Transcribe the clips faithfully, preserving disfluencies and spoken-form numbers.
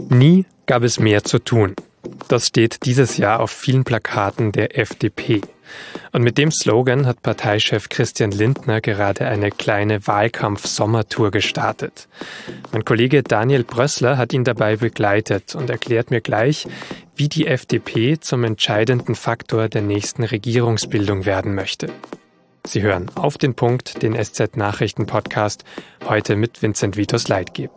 Nie gab es mehr zu tun. Das steht dieses Jahr auf vielen Plakaten der F D P. Und mit dem Slogan hat Parteichef Christian Lindner gerade eine kleine Wahlkampf-Sommertour gestartet. Mein Kollege Daniel Brössler hat ihn dabei begleitet und erklärt mir gleich, wie die F D P zum entscheidenden Faktor der nächsten Regierungsbildung werden möchte. Sie hören Auf den Punkt, den S Z-Nachrichten-Podcast, heute mit Vincent Vitus Leitgeb.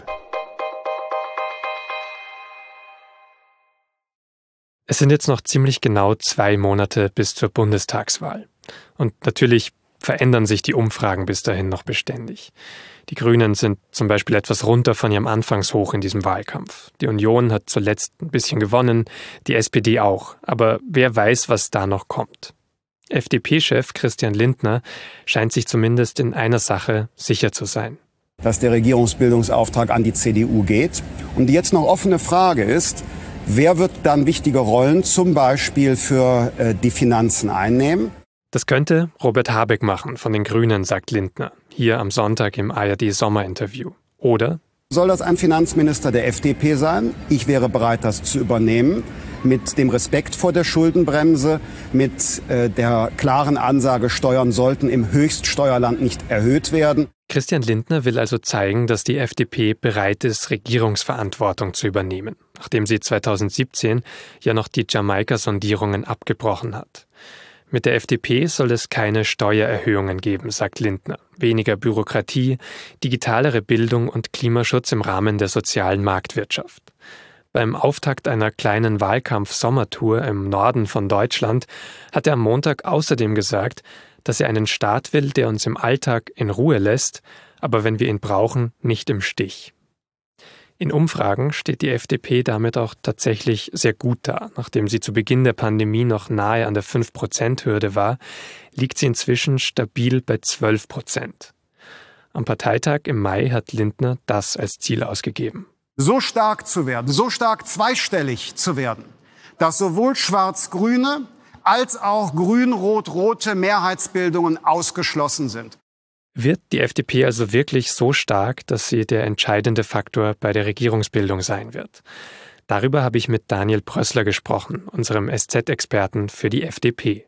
Es sind jetzt noch ziemlich genau zwei Monate bis zur Bundestagswahl. Und natürlich verändern sich die Umfragen bis dahin noch beständig. Die Grünen sind zum Beispiel etwas runter von ihrem Anfangshoch in diesem Wahlkampf. Die Union hat zuletzt ein bisschen gewonnen, die S P D auch. Aber wer weiß, was da noch kommt. F D P-Chef Christian Lindner scheint sich zumindest in einer Sache sicher zu sein. Dass der Regierungsbildungsauftrag an die C D U geht. Und die jetzt noch offene Frage ist, wer wird dann wichtige Rollen zum Beispiel für äh, die Finanzen einnehmen? Das könnte Robert Habeck machen von den Grünen, sagt Lindner, hier am Sonntag im A R D-Sommerinterview. Oder? Soll das ein Finanzminister der F D P sein? Ich wäre bereit, das zu übernehmen. Mit dem Respekt vor der Schuldenbremse, mit äh, der klaren Ansage, Steuern sollten im Höchststeuerland nicht erhöht werden. Christian Lindner will also zeigen, dass die F D P bereit ist, Regierungsverantwortung zu übernehmen, nachdem sie zweitausendsiebzehn ja noch die Jamaika-Sondierungen abgebrochen hat. Mit der F D P soll es keine Steuererhöhungen geben, sagt Lindner. Weniger Bürokratie, digitalere Bildung und Klimaschutz im Rahmen der sozialen Marktwirtschaft. Beim Auftakt einer kleinen Wahlkampf-Sommertour im Norden von Deutschland hat er am Montag außerdem gesagt, dass er einen Staat will, der uns im Alltag in Ruhe lässt, aber wenn wir ihn brauchen, nicht im Stich. In Umfragen steht die F D P damit auch tatsächlich sehr gut da. Nachdem sie zu Beginn der Pandemie noch nahe an der fünf Prozent Hürde war, liegt sie inzwischen stabil bei zwölf Prozent. Am Parteitag im Mai hat Lindner das als Ziel ausgegeben. So stark zu werden, so stark zweistellig zu werden, dass sowohl schwarz-grüne als auch grün-rot-rote Mehrheitsbildungen ausgeschlossen sind. Wird die F D P also wirklich so stark, dass sie der entscheidende Faktor bei der Regierungsbildung sein wird? Darüber habe ich mit Daniel Brössler gesprochen, unserem S Z-Experten für die F D P.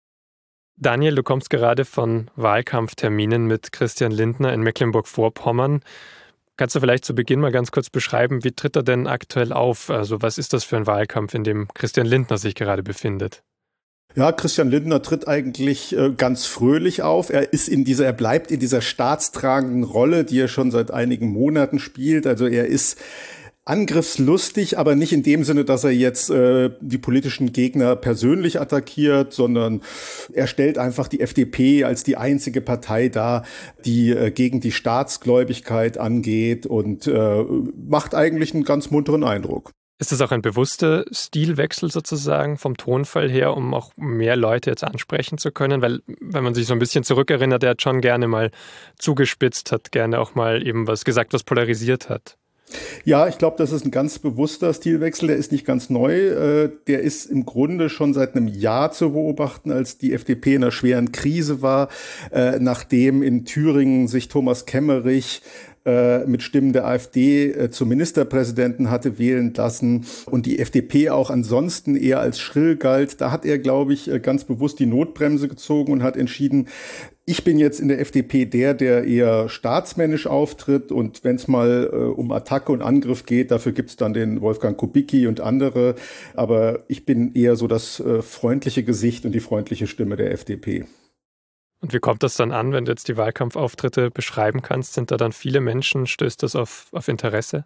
Daniel, du kommst gerade von Wahlkampfterminen mit Christian Lindner in Mecklenburg-Vorpommern. Kannst du vielleicht zu Beginn mal ganz kurz beschreiben, wie tritt er denn aktuell auf? Also was ist das für ein Wahlkampf, in dem Christian Lindner sich gerade befindet? Ja, Christian Lindner tritt eigentlich äh, ganz fröhlich auf. Er ist in dieser, er bleibt in dieser staatstragenden Rolle, die er schon seit einigen Monaten spielt. Also er ist angriffslustig, aber nicht in dem Sinne, dass er jetzt äh, die politischen Gegner persönlich attackiert, sondern er stellt einfach die F D P als die einzige Partei dar, die äh, gegen die Staatsgläubigkeit angeht und äh, macht eigentlich einen ganz munteren Eindruck. Ist das auch ein bewusster Stilwechsel sozusagen vom Tonfall her, um auch mehr Leute jetzt ansprechen zu können? Weil, wenn man sich so ein bisschen zurückerinnert, er hat schon gerne mal zugespitzt, hat gerne auch mal eben was gesagt, was polarisiert hat. Ja, ich glaube, das ist ein ganz bewusster Stilwechsel, der ist nicht ganz neu. Der ist im Grunde schon seit einem Jahr zu beobachten, als die F D P in einer schweren Krise war, nachdem in Thüringen sich Thomas Kemmerich mit Stimmen der AfD zum Ministerpräsidenten hatte wählen lassen und die F D P auch ansonsten eher als schrill galt. Da hat er, glaube ich, ganz bewusst die Notbremse gezogen und hat entschieden, ich bin jetzt in der F D P der, der eher staatsmännisch auftritt und wenn es mal äh, um Attacke und Angriff geht, dafür gibt's dann den Wolfgang Kubicki und andere. Aber ich bin eher so das äh, freundliche Gesicht und die freundliche Stimme der F D P. Und wie kommt das dann an, wenn du jetzt die Wahlkampfauftritte beschreiben kannst? Sind da dann viele Menschen? Stößt das auf, auf Interesse?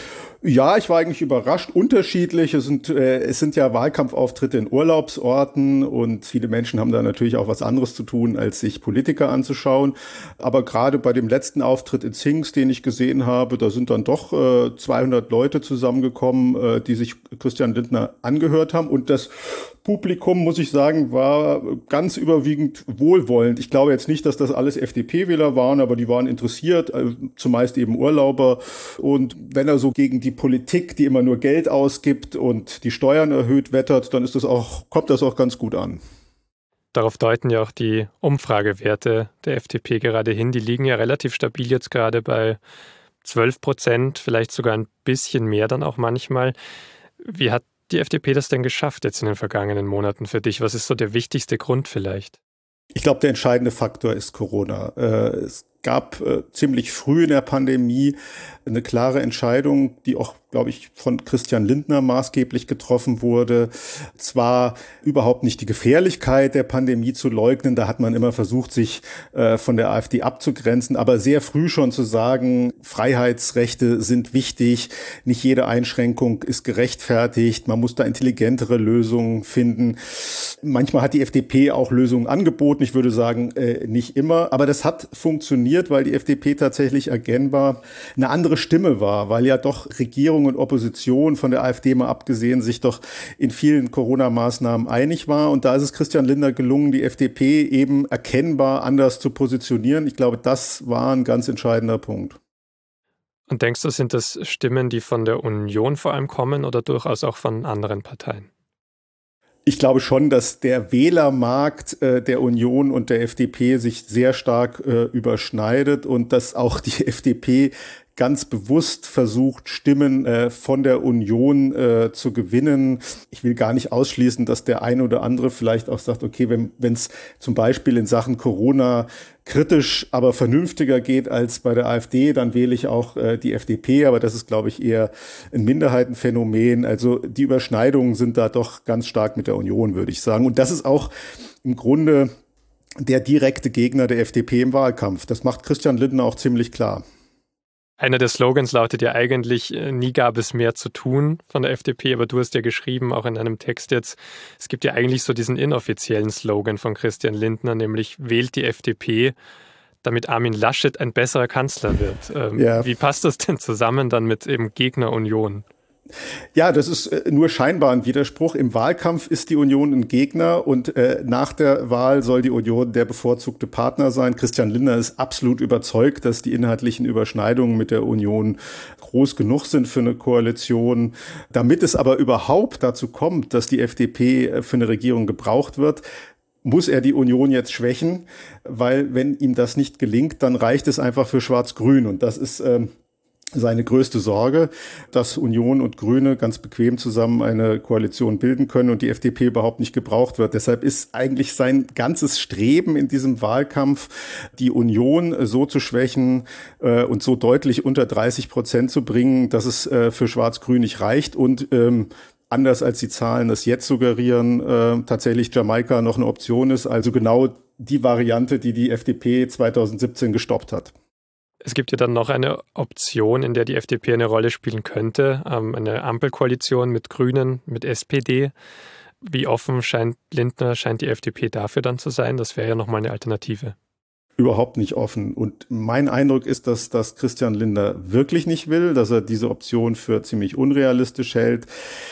Ja, ich war eigentlich überrascht. Unterschiedlich. Es sind, äh, es sind ja Wahlkampfauftritte in Urlaubsorten und viele Menschen haben da natürlich auch was anderes zu tun, als sich Politiker anzuschauen. Aber gerade bei dem letzten Auftritt in Zingst, den ich gesehen habe, da sind dann doch äh, zweihundert Leute zusammengekommen, äh, die sich Christian Lindner angehört haben. Und das Publikum, muss ich sagen, war ganz überwiegend wohlwollend. Ich glaube jetzt nicht, dass das alles F D P-Wähler waren, aber die waren interessiert, äh, zumeist eben Urlauber. Und wenn er so gegen die Politik, die immer nur Geld ausgibt und die Steuern erhöht, wettert, dann ist das auch, kommt das auch ganz gut an. Darauf deuten ja auch die Umfragewerte der F D P gerade hin. Die liegen ja relativ stabil jetzt gerade bei zwölf Prozent, vielleicht sogar ein bisschen mehr dann auch manchmal. Wie hat die F D P das denn geschafft jetzt in den vergangenen Monaten für dich? Was ist so der wichtigste Grund vielleicht? Ich glaube, der entscheidende Faktor ist Corona. Es gab ziemlich früh in der Pandemie eine klare Entscheidung, die auch, glaube ich, von Christian Lindner maßgeblich getroffen wurde. Zwar überhaupt nicht die Gefährlichkeit der Pandemie zu leugnen, da hat man immer versucht, sich äh, von der AfD abzugrenzen, aber sehr früh schon zu sagen, Freiheitsrechte sind wichtig, nicht jede Einschränkung ist gerechtfertigt, man muss da intelligentere Lösungen finden. Manchmal hat die F D P auch Lösungen angeboten, ich würde sagen, äh, nicht immer, aber das hat funktioniert, weil die F D P tatsächlich erkennbar eine andere Stimme war, weil ja doch Regierung und Opposition, von der AfD mal abgesehen, sich doch in vielen Corona-Maßnahmen einig war. Und da ist es Christian Lindner gelungen, die F D P eben erkennbar anders zu positionieren. Ich glaube, das war ein ganz entscheidender Punkt. Und denkst du, sind das Stimmen, die von der Union vor allem kommen oder durchaus auch von anderen Parteien? Ich glaube schon, dass der Wählermarkt äh, der Union und der F D P sich sehr stark äh, überschneidet und dass auch die F D P ganz bewusst versucht, Stimmen äh, von der Union äh, zu gewinnen. Ich will gar nicht ausschließen, dass der eine oder andere vielleicht auch sagt, okay, wenn es zum Beispiel in Sachen Corona kritisch, aber vernünftiger geht als bei der AfD, dann wähle ich auch äh, die F D P. Aber das ist, glaube ich, eher ein Minderheitenphänomen. Also die Überschneidungen sind da doch ganz stark mit der Union, würde ich sagen. Und das ist auch im Grunde der direkte Gegner der F D P im Wahlkampf. Das macht Christian Lindner auch ziemlich klar. Einer der Slogans lautet ja eigentlich, nie gab es mehr zu tun von der F D P, aber du hast ja geschrieben, auch in einem Text jetzt, es gibt ja eigentlich so diesen inoffiziellen Slogan von Christian Lindner, nämlich wählt die F D P, damit Armin Laschet ein besserer Kanzler wird. Ähm, ja. Wie passt das denn zusammen dann mit eben Gegner Union? Ja, das ist nur scheinbar ein Widerspruch. Im Wahlkampf ist die Union ein Gegner und äh, nach der Wahl soll die Union der bevorzugte Partner sein. Christian Lindner ist absolut überzeugt, dass die inhaltlichen Überschneidungen mit der Union groß genug sind für eine Koalition. Damit es aber überhaupt dazu kommt, dass die F D P für eine Regierung gebraucht wird, muss er die Union jetzt schwächen, weil wenn ihm das nicht gelingt, dann reicht es einfach für Schwarz-Grün und das ist äh, seine größte Sorge, dass Union und Grüne ganz bequem zusammen eine Koalition bilden können und die F D P überhaupt nicht gebraucht wird. Deshalb ist eigentlich sein ganzes Streben in diesem Wahlkampf, die Union so zu schwächen äh, und so deutlich unter dreißig Prozent zu bringen, dass es äh, für Schwarz-Grün nicht reicht und ähm, anders als die Zahlen das jetzt suggerieren, äh, tatsächlich Jamaika noch eine Option ist. Also genau die Variante, die die F D P zweitausendsiebzehn gestoppt hat. Es gibt ja dann noch eine Option, in der die F D P eine Rolle spielen könnte, ähm, eine Ampelkoalition mit Grünen, mit S P D. Wie offen scheint Lindner, scheint die F D P dafür dann zu sein? Das wäre ja nochmal eine Alternative. Überhaupt nicht offen. Und mein Eindruck ist, dass das Christian Lindner wirklich nicht will, dass er diese Option für ziemlich unrealistisch hält,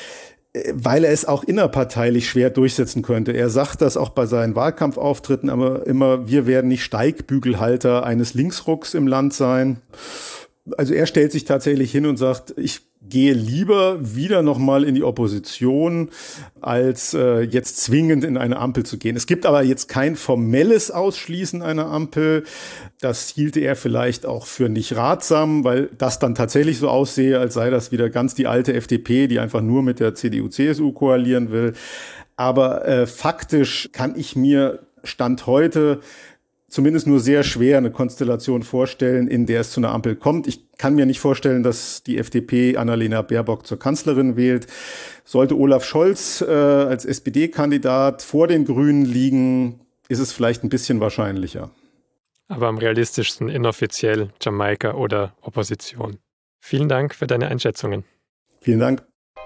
weil er es auch innerparteilich schwer durchsetzen könnte. Er sagt das auch bei seinen Wahlkampfauftritten, aber immer, wir werden nicht Steigbügelhalter eines Linksrucks im Land sein. Also er stellt sich tatsächlich hin und sagt, ich gehe lieber wieder nochmal in die Opposition, als äh, jetzt zwingend in eine Ampel zu gehen. Es gibt aber jetzt kein formelles Ausschließen einer Ampel. Das hielte er vielleicht auch für nicht ratsam, weil das dann tatsächlich so aussehe, als sei das wieder ganz die alte F D P, die einfach nur mit der C D U C S U koalieren will. Aber äh, faktisch kann ich mir Stand heute zumindest nur sehr schwer eine Konstellation vorstellen, in der es zu einer Ampel kommt. Ich kann mir nicht vorstellen, dass die F D P Annalena Baerbock zur Kanzlerin wählt. Sollte Olaf Scholz äh, als S P D-Kandidat vor den Grünen liegen, ist es vielleicht ein bisschen wahrscheinlicher. Aber am realistischsten inoffiziell Jamaika oder Opposition. Vielen Dank für deine Einschätzungen. Vielen Dank.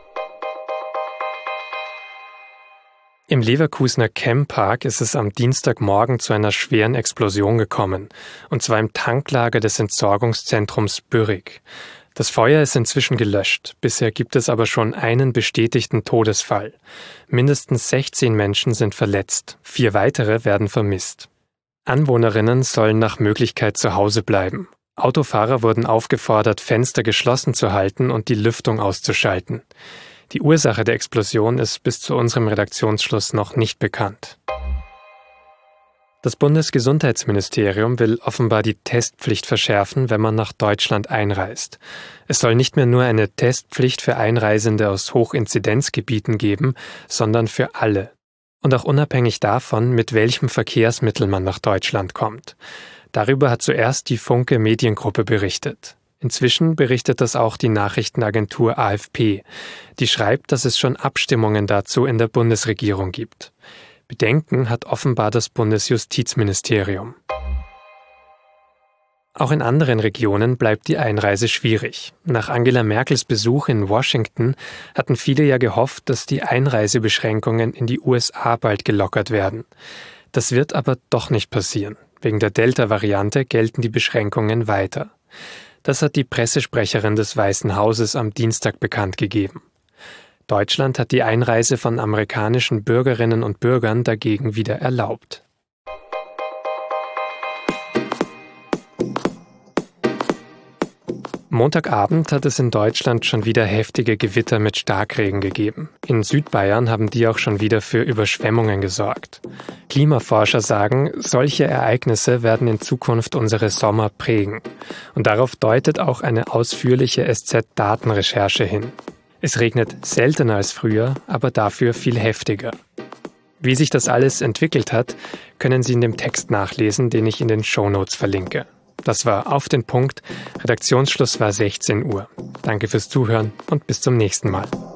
Im Leverkusener Chempark ist es am Dienstagmorgen zu einer schweren Explosion gekommen, und zwar im Tanklager des Entsorgungszentrums Bürrig. Das Feuer ist inzwischen gelöscht, bisher gibt es aber schon einen bestätigten Todesfall. Mindestens sechzehn Menschen sind verletzt, vier weitere werden vermisst. Anwohnerinnen sollen nach Möglichkeit zu Hause bleiben. Autofahrer wurden aufgefordert, Fenster geschlossen zu halten und die Lüftung auszuschalten. Die Ursache der Explosion ist bis zu unserem Redaktionsschluss noch nicht bekannt. Das Bundesgesundheitsministerium will offenbar die Testpflicht verschärfen, wenn man nach Deutschland einreist. Es soll nicht mehr nur eine Testpflicht für Einreisende aus Hochinzidenzgebieten geben, sondern für alle. Und auch unabhängig davon, mit welchem Verkehrsmittel man nach Deutschland kommt. Darüber hat zuerst die Funke Mediengruppe berichtet. Inzwischen berichtet das auch die Nachrichtenagentur A F P. Die schreibt, dass es schon Abstimmungen dazu in der Bundesregierung gibt. Bedenken hat offenbar das Bundesjustizministerium. Auch in anderen Regionen bleibt die Einreise schwierig. Nach Angela Merkels Besuch in Washington hatten viele ja gehofft, dass die Einreisebeschränkungen in die U S A bald gelockert werden. Das wird aber doch nicht passieren. Wegen der Delta-Variante gelten die Beschränkungen weiter. Das hat die Pressesprecherin des Weißen Hauses am Dienstag bekannt gegeben. Deutschland hat die Einreise von amerikanischen Bürgerinnen und Bürgern dagegen wieder erlaubt. Montagabend hat es in Deutschland schon wieder heftige Gewitter mit Starkregen gegeben. In Südbayern haben die auch schon wieder für Überschwemmungen gesorgt. Klimaforscher sagen, solche Ereignisse werden in Zukunft unsere Sommer prägen. Und darauf deutet auch eine ausführliche S Z-Datenrecherche hin. Es regnet seltener als früher, aber dafür viel heftiger. Wie sich das alles entwickelt hat, können Sie in dem Text nachlesen, den ich in den Shownotes verlinke. Das war Auf den Punkt. Redaktionsschluss war sechzehn Uhr. Danke fürs Zuhören und bis zum nächsten Mal.